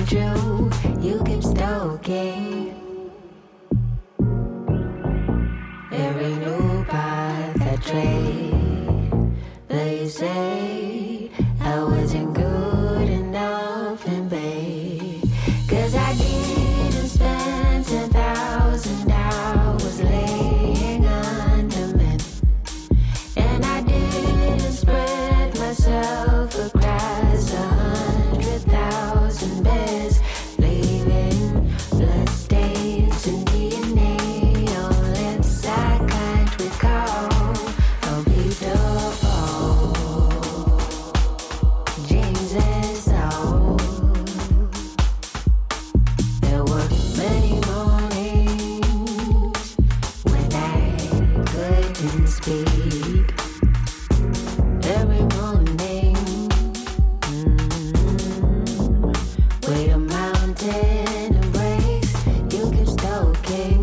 true. You keep stoking every new path I trade. Though you say I wasn't good enough in bed, 'cause I didn't spend 10,000 hours laying under men, and I didn't spread myself across 100,000 beds, leaving bloodstains and DNA on lips I can't recall. Oh, beautiful James and Soul. There were many mornings when I couldn't speak. Every morning, with a mountain embrace, you keep stoking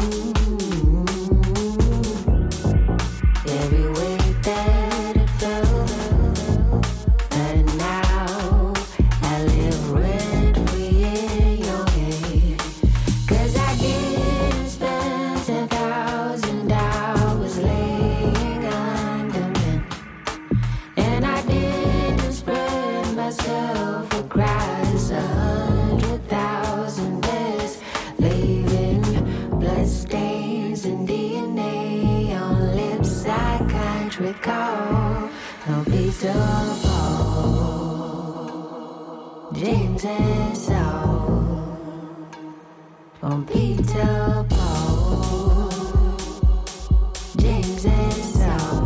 every way that it felt. And now I live rent-free in your head, 'cause I didn't spend 10,000 hours laying under men, and I didn't spread myself across 100,000 beds, leaving bloodstains and DNA on lips I can't recall. No piece of James and Saul from Peter Paul. James and Saul.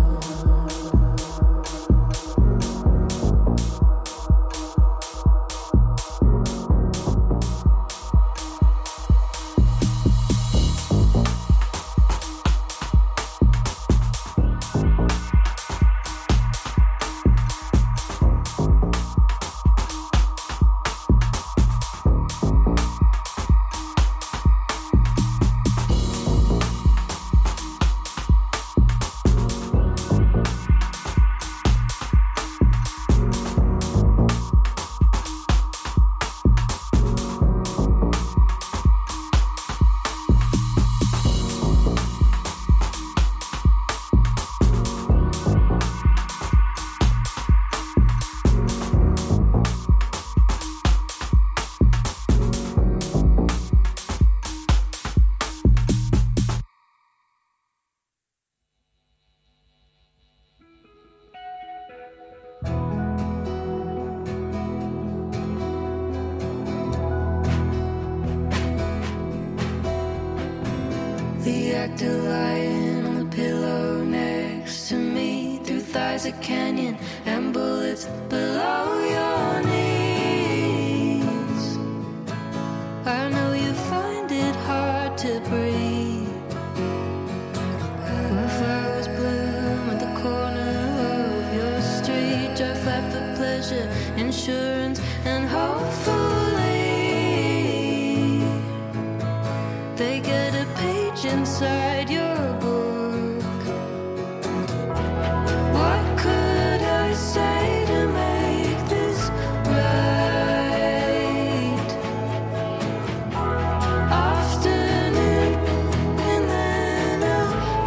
The actor lying on the pillow next to me, through thighs a canyon and bullets below your knees. I know you find it hard to breathe. Flowers bloom at the corner of your street. Drive flat for pleasure, insurance, and hopefully they get a page inside your book. What could I say to make this right? Afternoon, and then a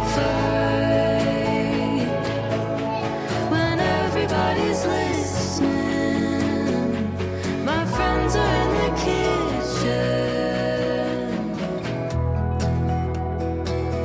fight. When everybody's listening, my friends are in the kitchen.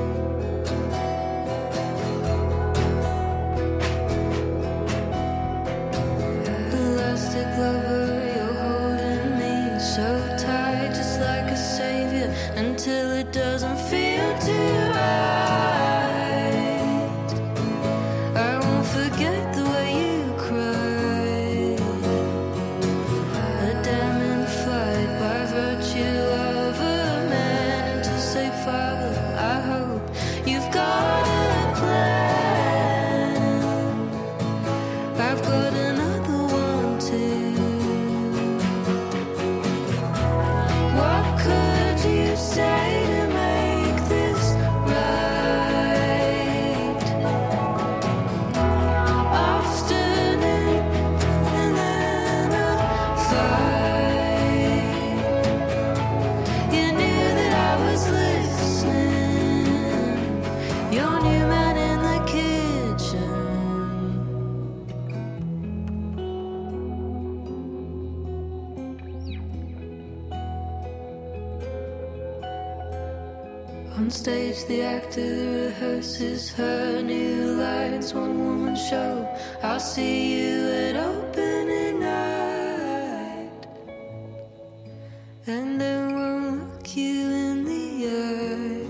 On stage, the actor rehearses her new lines. One woman show, I'll see you at opening night, and I won't look you in the eye.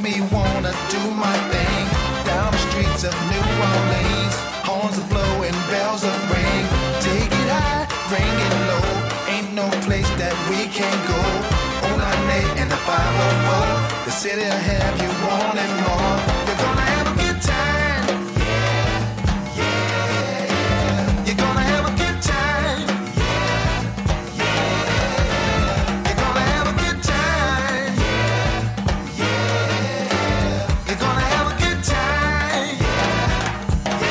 me wanna do my thing. Down the streets of New Orleans, horns are blowing, bells are ring. Take it high, bring it low. Ain't no place that we can't go. 098 and the 504, the city will have you wanting more. You're gonna have a good time. Yeah, yeah. You're gonna have a good time. Yeah, yeah. You're gonna have a good time. Yeah, yeah. You're gonna have a good time. Yeah,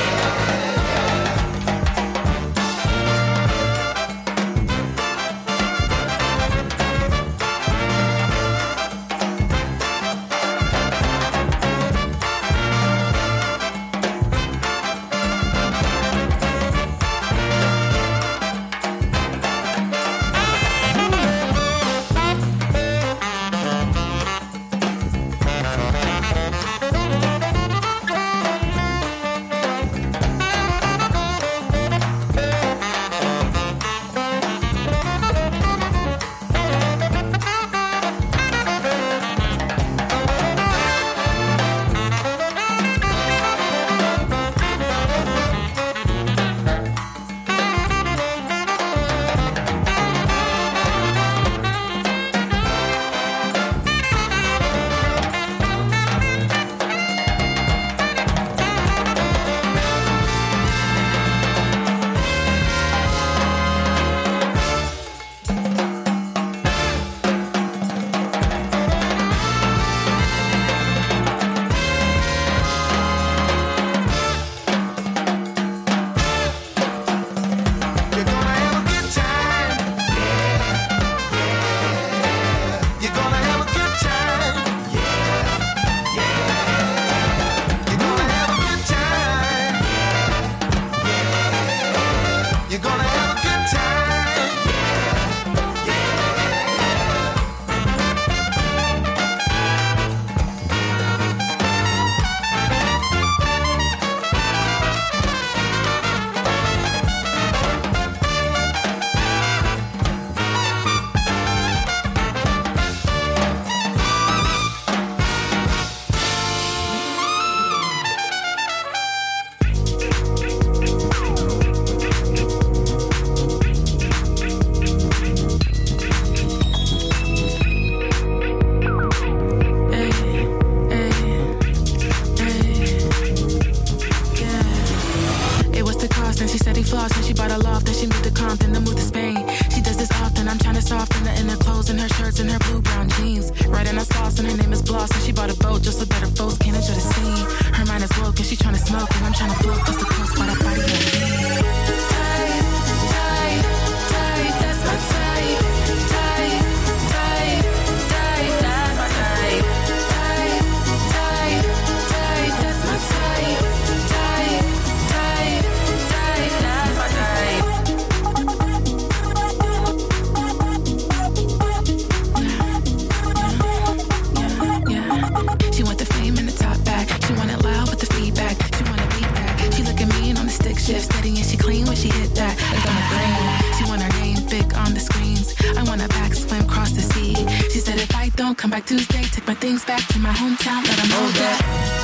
Come back Tuesday, take my things back to my hometown, let them know that.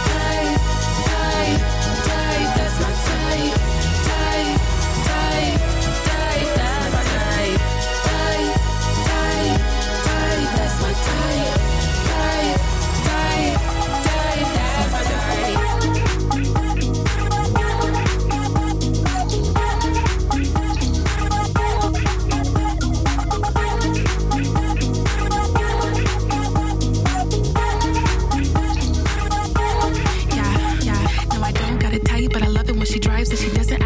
Type, that's my type. Type, that's my type. Type, that's my type. Type, that's my She drives and she doesn't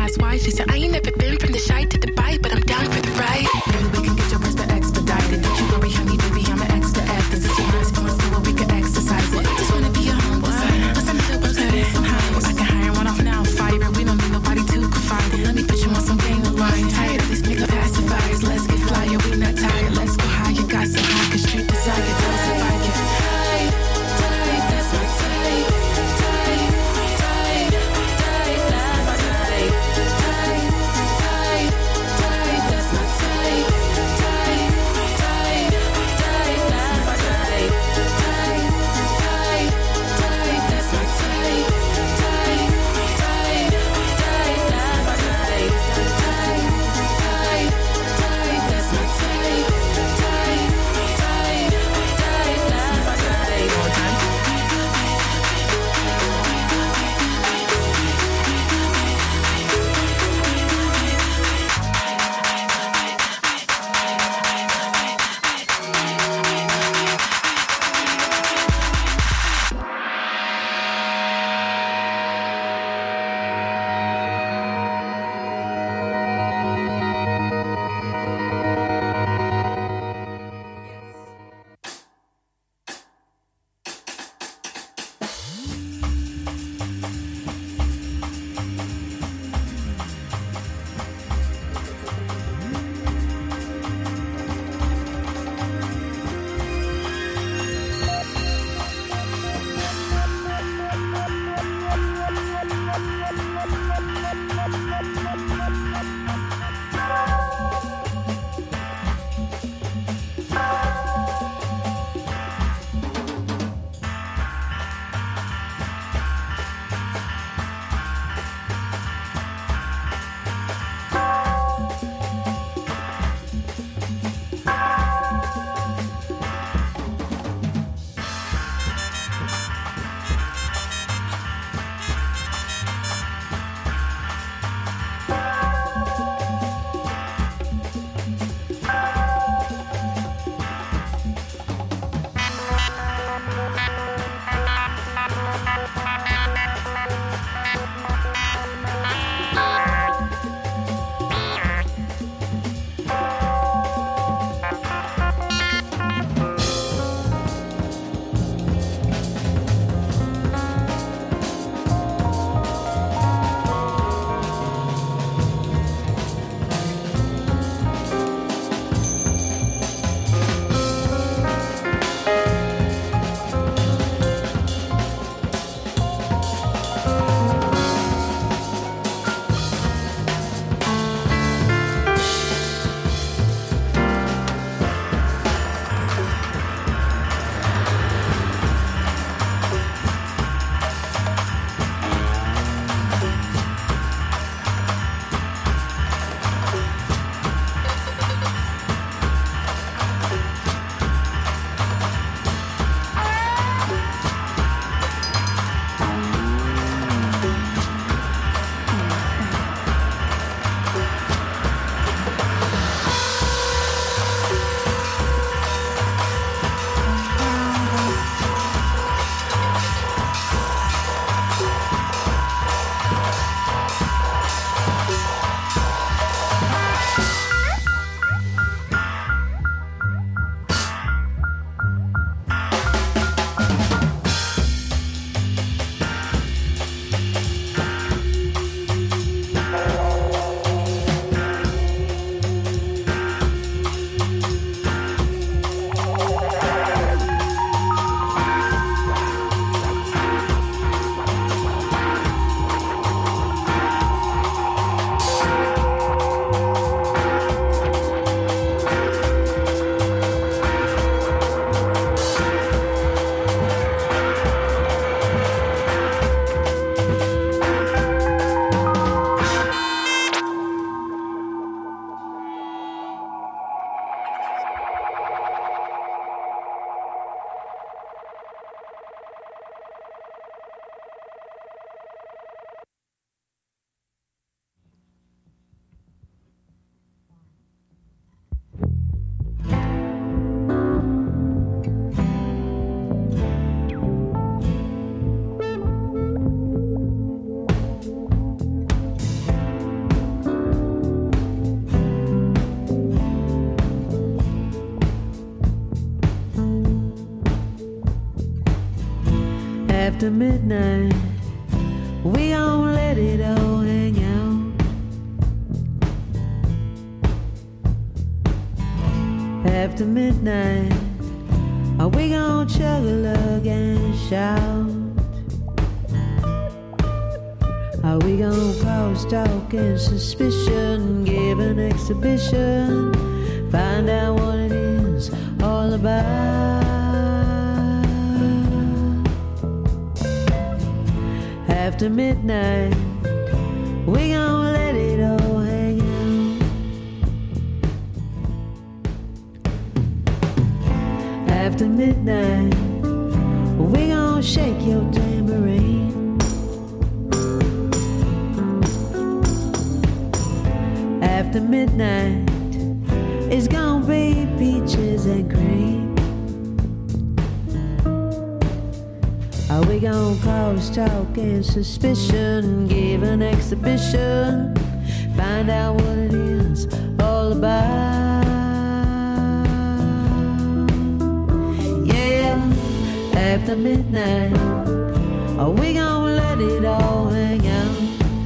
After midnight, we gon' let it all hang out. After midnight, we gon' chug a lug and shout. We gon' cause talk and suspicion, give an exhibition, find out what it is all about. After midnight, we gon' let it all hang out. After midnight, we gon' shake your tambourine. After midnight, it's gonna be peaches and cream. We gon' cause talk and suspicion, give an exhibition, find out what it is all about. Yeah, after midnight, we gon' let it all hang out.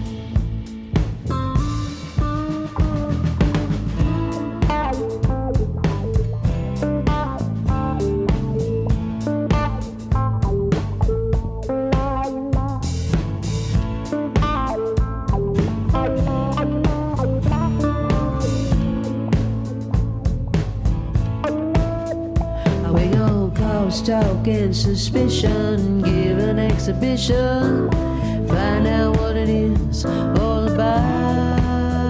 Talk and suspicion, give an exhibition, find out what it is all about.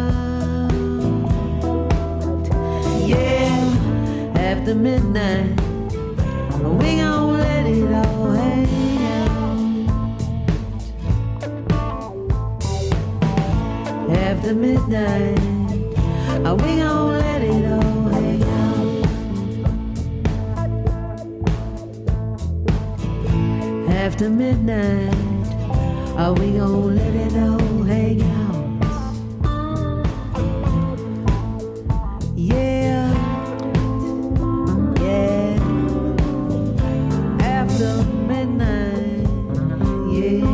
Yeah, after midnight, we gon' let it all hang out. After midnight, we gon' let it all hang out. After midnight, we gon' let it all hang out. Yeah, yeah. After midnight, yeah.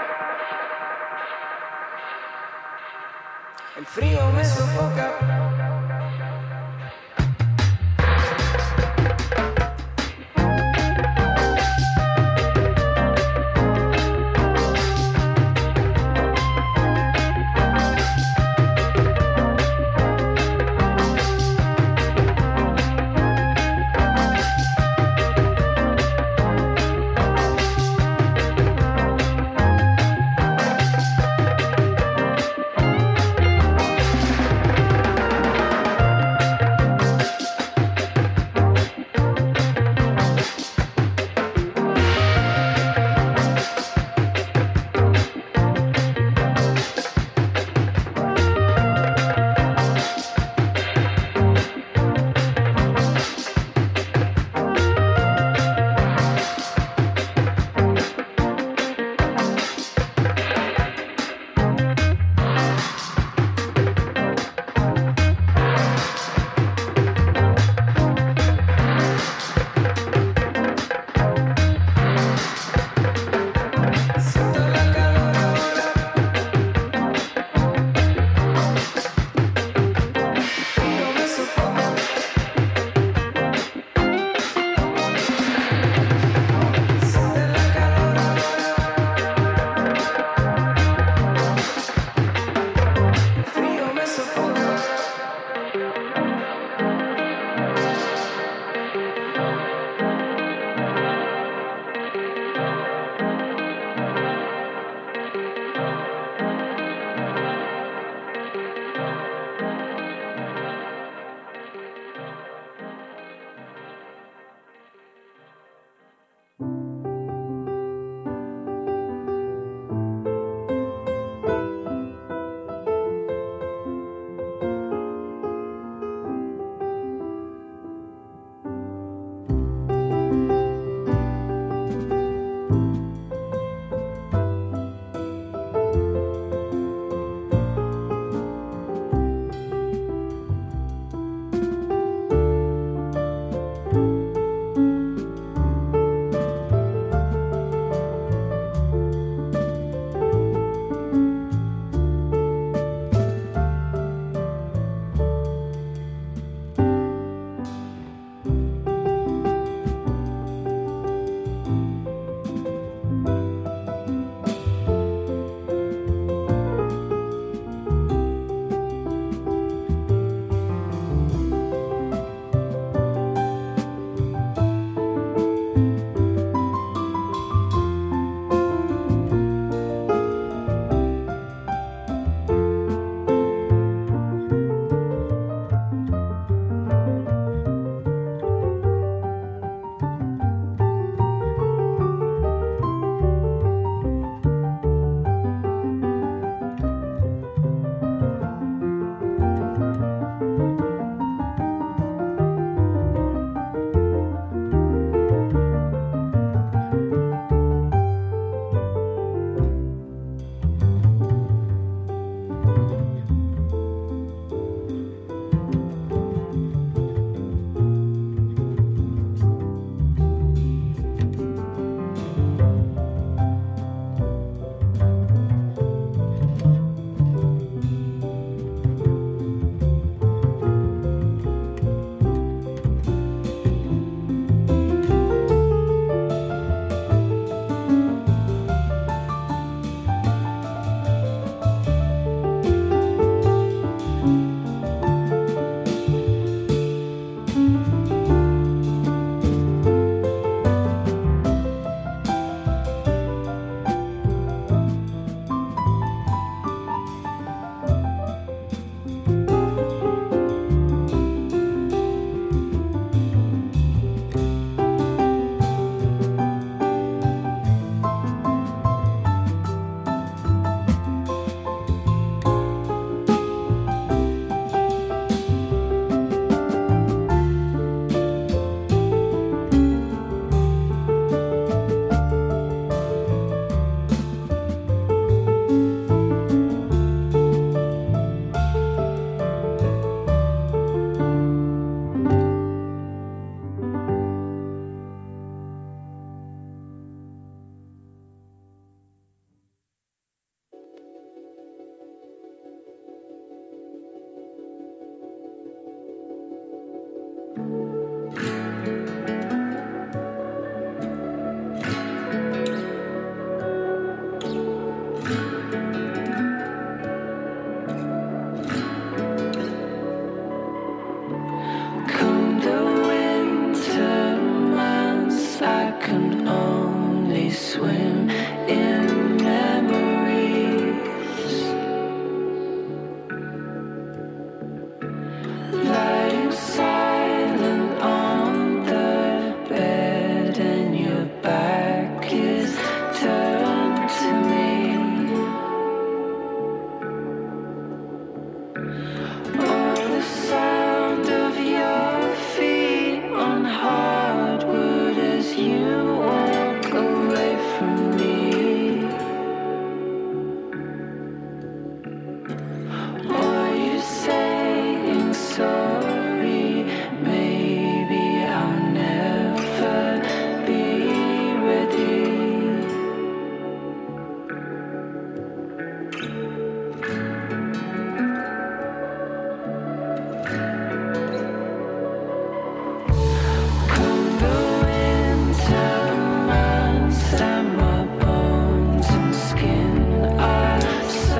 El frío me sofoca.